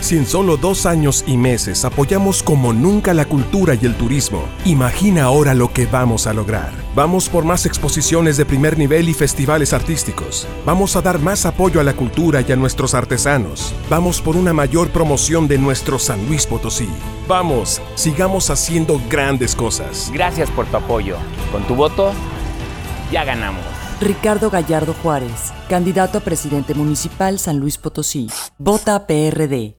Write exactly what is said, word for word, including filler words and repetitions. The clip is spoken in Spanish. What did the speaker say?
Si en solo dos años y meses apoyamos como nunca la cultura y el turismo, imagina ahora lo que vamos a lograr. Vamos por más exposiciones de primer nivel y festivales artísticos. Vamos a dar más apoyo a la cultura y a nuestros artesanos. Vamos por una mayor promoción de nuestro San Luis Potosí. Vamos, sigamos haciendo grandes cosas. Gracias por tu apoyo. Con tu voto, ya ganamos. Ricardo Gallardo Juárez, candidato a presidente municipal San Luis Potosí. Vota P R D.